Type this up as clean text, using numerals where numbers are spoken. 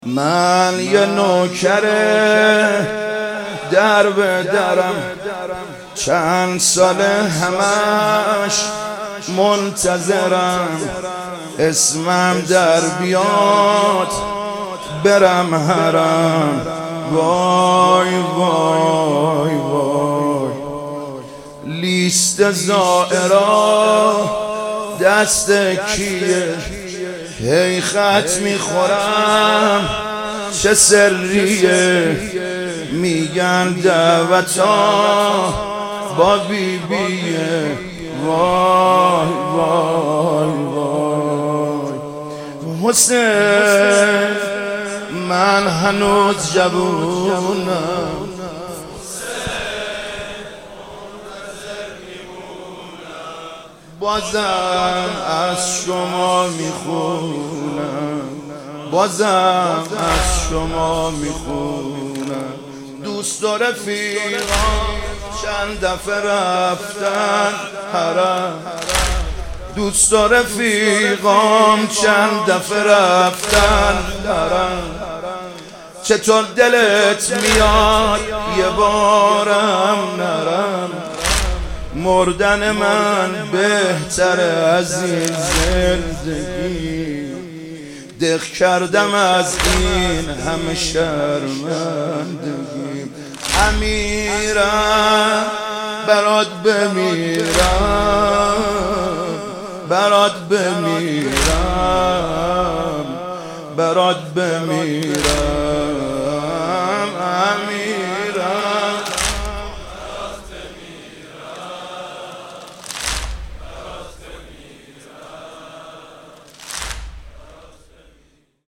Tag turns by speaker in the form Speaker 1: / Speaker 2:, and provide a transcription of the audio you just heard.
Speaker 1: من یه نوکر در به درم، چند سال همش منتظرم اسمم در بیاد برم حرم. وای وای وای لیست زائرا دست کیه؟ هی خط میخورم چه سریه؟ میگن دعوتا با بیبیه. وای وای وای حسین من هنوز جوونم، بازم از شما میخونم، بازم از شما میخونم. دوست و رفیقان چند دفعه رفتن حرم، دوست و رفیقام چند دفعه رفتن حرم. چطور دلت میاد یه بارم نرم؟ مردن من بهتره از این زندگی، دق کردم از این همه شرمندگی. امیرم برات بمیرم، برات بمیرم، برات بمیرم. امیر